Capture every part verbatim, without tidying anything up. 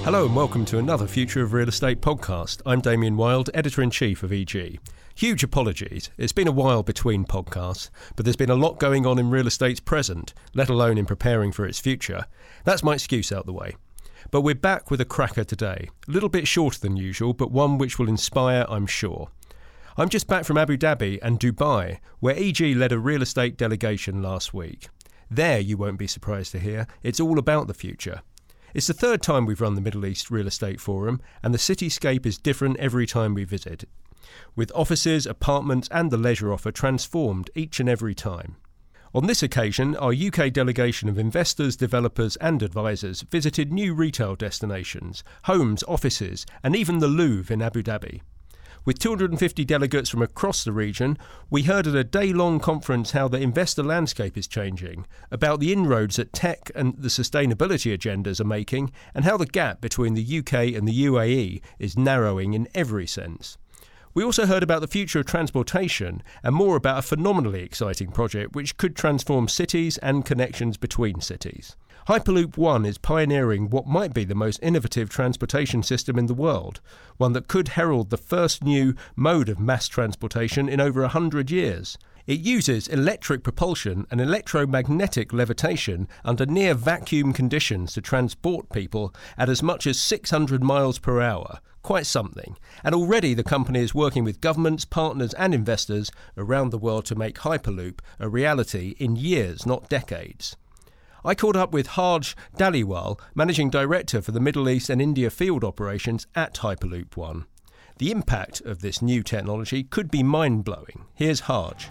Hello and welcome to another Future of Real Estate podcast. I'm Damien Wild, Editor-in-Chief of E G. Huge apologies. It's been a while between podcasts, but there's been a lot going on in real estate's present, let alone in preparing for its future. That's my excuse out the way. But we're back with a cracker today. A little bit shorter than usual, but one which will inspire, I'm sure. I'm just back from Abu Dhabi and Dubai, where E G led a real estate delegation last week. There, you won't be surprised to hear, it's all about the future. It's the third time we've run the Middle East Real Estate Forum, and the cityscape is different every time we visit, with offices, apartments and the leisure offer transformed each and every time. On this occasion, our U K delegation of investors, developers and advisors visited new retail destinations, homes, offices and even the Louvre in Abu Dhabi. With two hundred fifty delegates from across the region, we heard at a day-long conference how the investor landscape is changing, about the inroads that tech and the sustainability agendas are making, and how the gap between the U K and the U A E is narrowing in every sense. We also heard about the future of transportation and more about a phenomenally exciting project which could transform cities and connections between cities. Hyperloop One is pioneering what might be the most innovative transportation system in the world, one that could herald the first new mode of mass transportation in over a hundred years. It uses electric propulsion and electromagnetic levitation under near vacuum conditions to transport people at as much as six hundred miles per hour. Quite something. And already the company is working with governments, partners and investors around the world to make Hyperloop a reality in years, not decades. I caught up with Harj Dhaliwal, Managing Director for the Middle East and India field operations at Hyperloop One. The impact of this new technology could be mind-blowing. Here's Harj.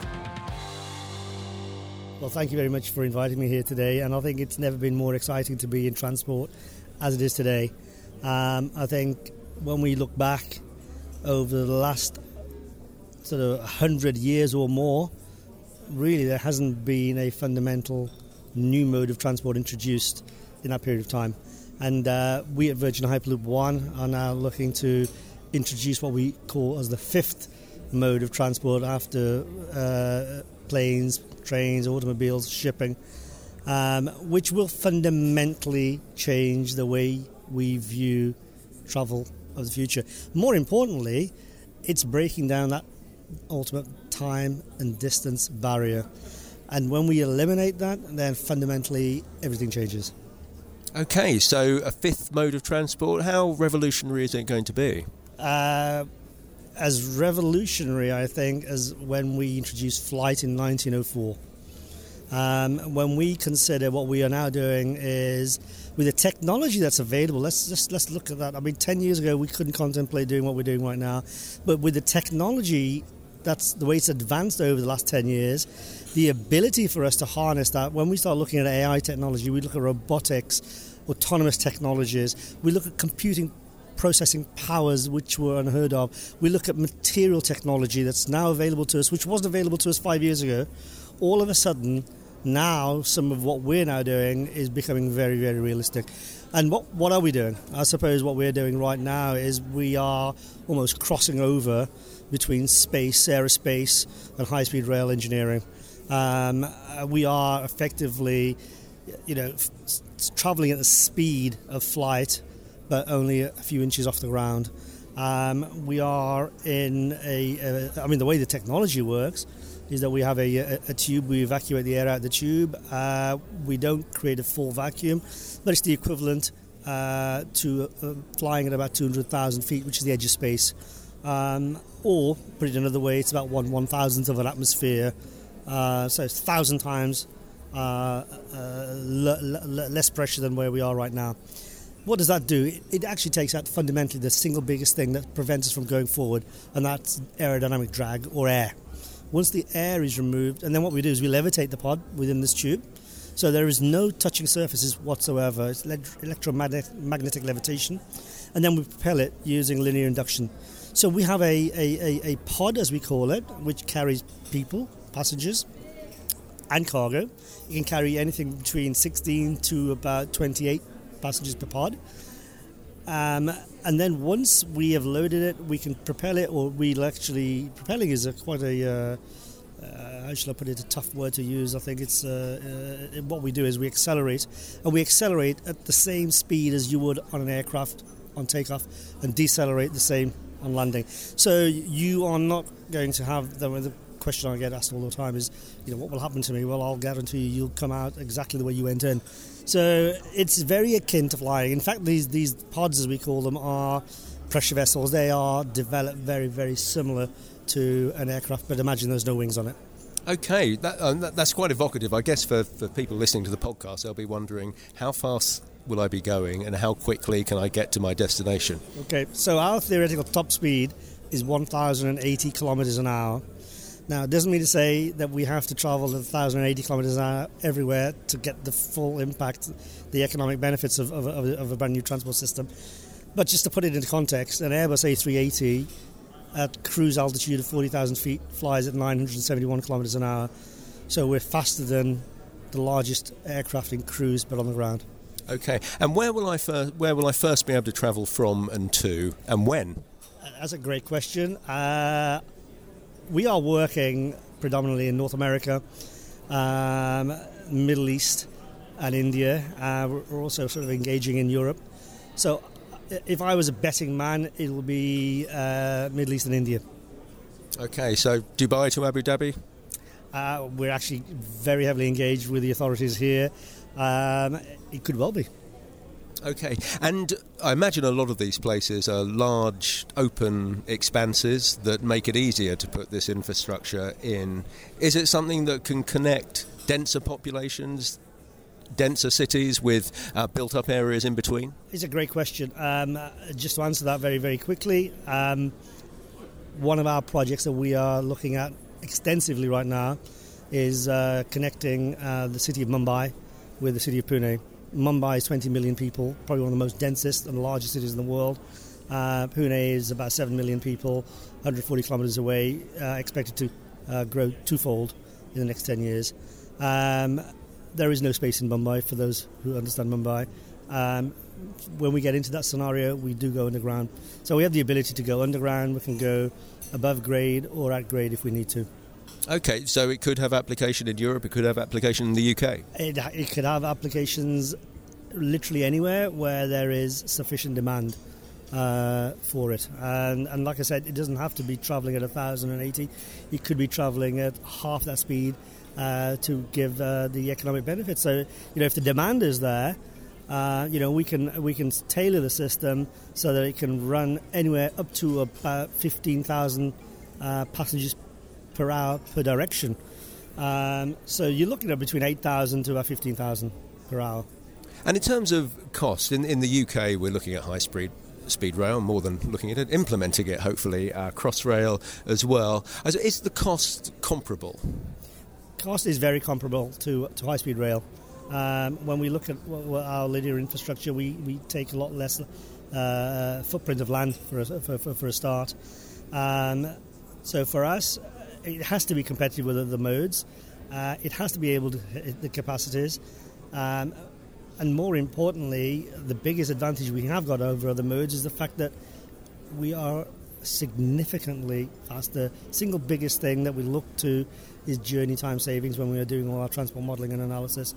Well, thank you very much for inviting me here today, and I think it's never been more exciting to be in transport as it is today. Um, I think when we look back over the last sort of one hundred years or more, really there hasn't been a fundamental new mode of transport introduced in that period of time. And uh, we at Virgin Hyperloop One are now looking to introduce what we call as the fifth mode of transport after uh, planes, trains, automobiles, shipping, um, which will fundamentally change the way we view travel of the future. More importantly, it's breaking down that ultimate time and distance barrier. And when we eliminate that, then fundamentally everything changes. Okay, so a fifth mode of transport, how revolutionary is it going to be? Uh, as revolutionary, I think, as when we introduced flight in nineteen oh four. Um, when we consider what we are now doing is, with the technology that's available, let's just let's look at that. I mean, ten years ago we couldn't contemplate doing what we're doing right now, but with the technology, that's the way it's advanced over the last ten years, the ability for us to harness that, when we start looking at A I technology, we look at robotics, autonomous technologies, we look at computing processing powers which were unheard of, we look at material technology that's now available to us, which wasn't available to us five years ago. All of a sudden, now some of what we're now doing is becoming very, very realistic. And what what are we doing? I suppose what we're doing right now is we are almost crossing over between space, aerospace and high-speed rail engineering. Um, we are effectively, you know, f- traveling at the speed of flight, but only a few inches off the ground. Um, we are in a, a, I mean, the way the technology works is that we have a, a, a tube, we evacuate the air out of the tube. Uh, we don't create a full vacuum, but it's the equivalent uh, to uh, flying at about two hundred thousand feet, which is the edge of space. Um, or, put it another way, it's about one one thousandth of an atmosphere, uh, so it's a thousand times uh, uh, l- l- less pressure than where we are right now. What does that do? It, it actually takes out fundamentally the single biggest thing that prevents us from going forward, and that's aerodynamic drag or air. Once the air is removed, and then what we do is we levitate the pod within this tube, so there is no touching surfaces whatsoever. It's electromagnetic magnetic levitation, and then we propel it using linear induction. So we have a, a, a, a pod, as we call it, which carries people, passengers, and cargo. It can carry anything between sixteen to about twenty-eight passengers per pod. Um, and then once we have loaded it, we can propel it, or we'll actually, propelling is a, quite a, uh, uh, how shall I put it, a tough word to use. I think it's uh, uh, what we do is we accelerate, and we accelerate at the same speed as you would on an aircraft on takeoff, and decelerate the same on landing. So you are not going to have the, the question I get asked all the time is, you know, what will happen to me? Well, I'll guarantee you, you'll come out exactly the way you went in. So it's very akin to flying. In fact, these these pods, as we call them, are pressure vessels. They are developed very, very similar to an aircraft, but imagine there's no wings on it. Okay, that, um, that, that's quite evocative. I guess for, for people listening to the podcast, they'll be wondering, how fast will I be going and how quickly can I get to my destination? Okay, so our theoretical top speed is one thousand eighty kilometres an hour. Now, it doesn't mean to say that we have to travel at one thousand eighty kilometres an hour everywhere to get the full impact, the economic benefits of, of, of, of a brand new transport system. But just to put it into context, an Airbus A three eighty at cruise altitude of forty thousand feet flies at nine hundred seventy-one kilometres an hour. So we're faster than the largest aircraft in cruise, but on the ground. Okay, and where will I fir- where will I first be able to travel from and to, and when? That's a great question. Uh, we are working predominantly in North America, um, Middle East, and India. Uh, we're also sort of engaging in Europe. So, if I was a betting man, it will be uh, Middle East and India. Okay, so Dubai to Abu Dhabi? Uh, we're actually very heavily engaged with the authorities here. Um, it could well be. Okay, and I imagine a lot of these places are large, open expanses that make it easier to put this infrastructure in. Is it something that can connect denser populations, denser cities with uh, built-up areas in between? It's a great question. Um, just to answer that very, very quickly, um, one of our projects that we are looking at extensively right now is uh, connecting uh, the city of Mumbai with the city of Pune. Mumbai is twenty million people, probably one of the most densest and largest cities in the world. Uh, Pune is about seven million people, one hundred forty kilometres away, uh, expected to uh, grow twofold in the next ten years. Um, there is no space in Mumbai for those who understand Mumbai. Um, when we get into that scenario, we do go underground. So we have the ability to go underground, we can go above grade or at grade if we need to. Okay, so it could have application in Europe, it could have application in the U K? It, it could have applications literally anywhere where there is sufficient demand uh, for it. And, and like I said, it doesn't have to be travelling at one thousand eighty. It could be travelling at half that speed uh, to give uh, the economic benefits. So, you know, if the demand is there, uh, you know, we can we can tailor the system so that it can run anywhere up to about fifteen thousand uh, passengers per hour per direction. Um, so you're looking at between eight thousand to about fifteen thousand per hour. And in terms of cost, in, in the U K we're looking at high-speed speed rail, more than looking at it, implementing it hopefully, uh, Crossrail as well. As, is the cost comparable? Cost is very comparable to, to high-speed rail. Um, when we look at our linear infrastructure, we, we take a lot less uh, footprint of land for a, for, for, for a start. Um, so for us, it has to be competitive with other modes. Uh, it has to be able to hit the capacities. Um, and more importantly, the biggest advantage we have got over other modes is the fact that we are significantly faster. Single biggest thing that we look to is journey time savings when we are doing all our transport modelling and analysis.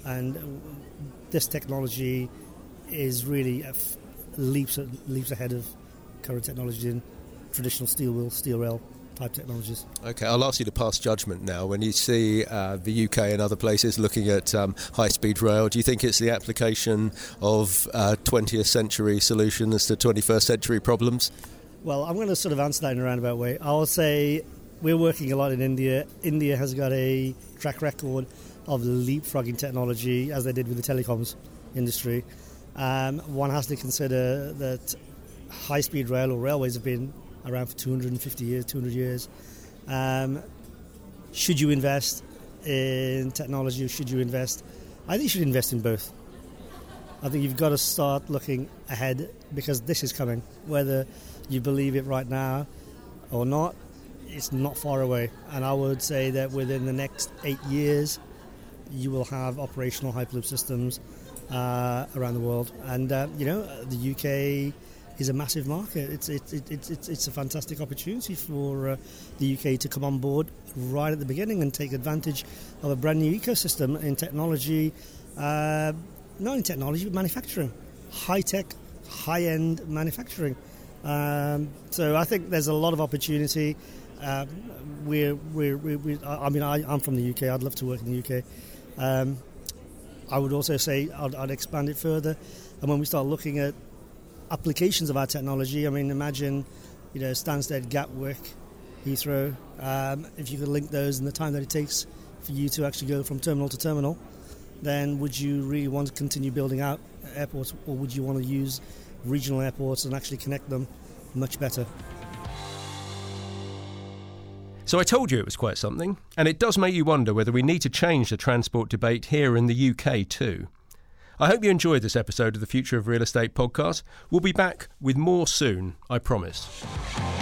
And this technology is really a f- leaps, leaps ahead of current technology in traditional steel wheel, steel rail type technologies. Okay, I'll ask you to pass judgment now. When you see uh, the U K and other places looking at um, high-speed rail, do you think it's the application of uh, twentieth century solutions to twenty-first century problems? Well, I'm going to sort of answer that in a roundabout way. I'll say we're working a lot in India. India has got a track record of leapfrogging technology, as they did with the telecoms industry. Um, one has to consider that high-speed rail or railways have been around for two hundred fifty years, two hundred years. Um, should you invest in technology or should you invest? I think you should invest in both. I think you've got to start looking ahead because this is coming. Whether you believe it right now or not, it's not far away. And I would say that within the next eight years, you will have operational Hyperloop systems uh, around the world. And, uh, you know, the U K is a massive market. It's it's it's it's, it's a fantastic opportunity for uh, the U K to come on board right at the beginning and take advantage of a brand new ecosystem in technology, uh, not in technology but manufacturing, high tech, high end manufacturing. Um, so I think there's a lot of opportunity. Um, we're, we're, we're, we're, I mean, I, I'm from the U K. I'd love to work in the U K. Um, I would also say I'd, I'd expand it further. And when we start looking at applications of our technology, I mean, imagine, you know, Stansted, Gatwick, Heathrow. Um, if you could link those and the time that it takes for you to actually go from terminal to terminal, then would you really want to continue building out airports, or would you want to use regional airports and actually connect them much better? So I told you it was quite something, and it does make you wonder whether we need to change the transport debate here in the U K too. I hope you enjoyed this episode of the Future of Real Estate podcast. We'll be back with more soon, I promise.